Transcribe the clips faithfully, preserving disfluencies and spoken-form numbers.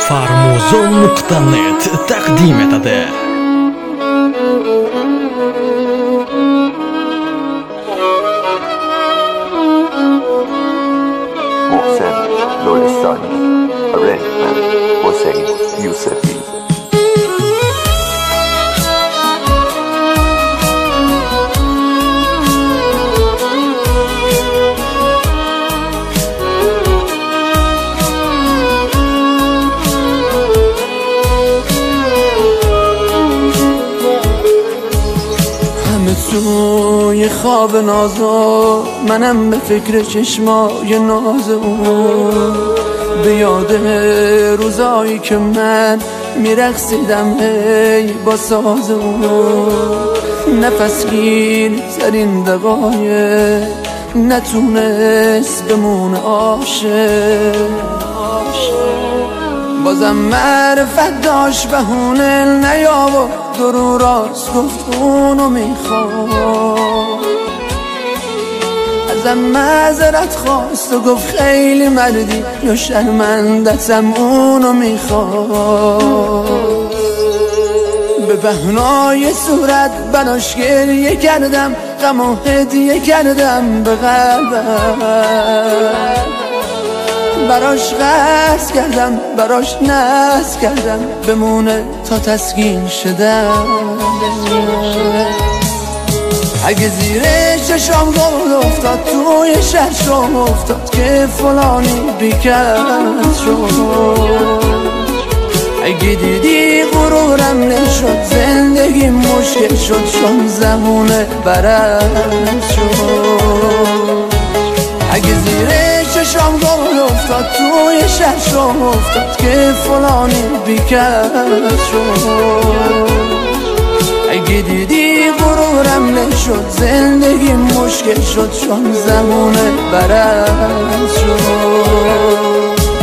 farmuzon nuqta net taqdim etadi. محسن لرستانی، رحمن حسین یوسفی. توی خواب نازو منم به فکر چشمای ناز اون، به یاد روزایی که من میرقصیدم ای با ساز اون. نفسگیر ترین دقایق نتونست بمونه عاشق، بازم معرفت داشت بهونه نیاورد درو راست گفت اونو میخواد. ازم معذرت خواست و گفت خیلی مردی یا شرمندتم اونو میخواد. به بهنای صورت براش گریه کردم، غم و هدیه کردم به قلبم، براش قصد کردم براش ناز کردم بمونه تا تسکین شدم. اگه زیر چشام گل افتاد توی شهرشم افتاد که فلانی بیکرد شد. اگه دیدی غرورم نشد زندگی مشکل شد چون زمونه برد شد. اگه زیر چشام گل افتاد توی شهرشم افتاد که فلانی بیکرد شد. اگه دیدی غرورم نشد زندگی مشکل شد چون زمونه برد شد.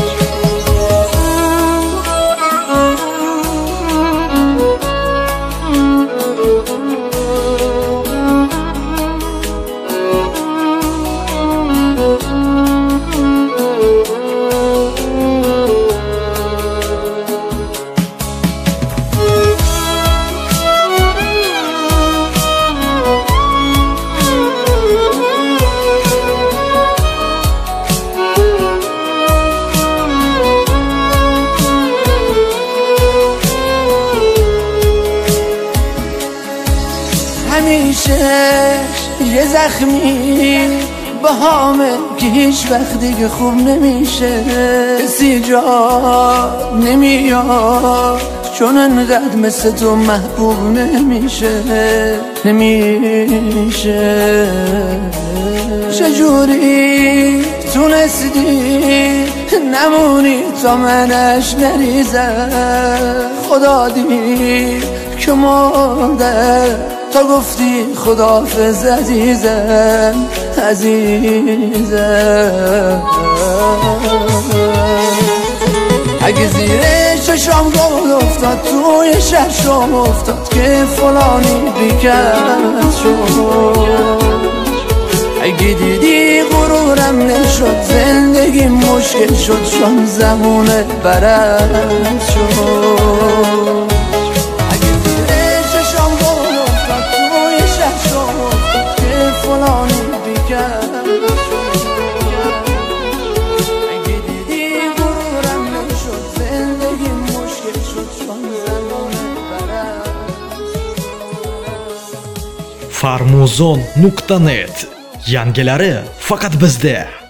همیشه یه زخمی با همه که هیچ وقت دیگه خوب نمیشه، کسی جا نمیاد چون انقدر مثل تو محبوب نمیشه نمیشه. چجوری تونستی نمونی تا منش نریزم؟ خدا دید که مرده تا گفتی خداحافظ عزیزم عزیزم. اگه زیر چشام گل افتاد توی شهرشم افتاد که فلانی بیکرد شد. اگه دیدی غرورم نشد زندگی مشکل شد چون زمونه برد شد. فلانی بیکرد اگه دیدی غرورم نشد زندگی مشکل شد چون زمانه برد. farmuzon nuqta net yangilari faqat bizda.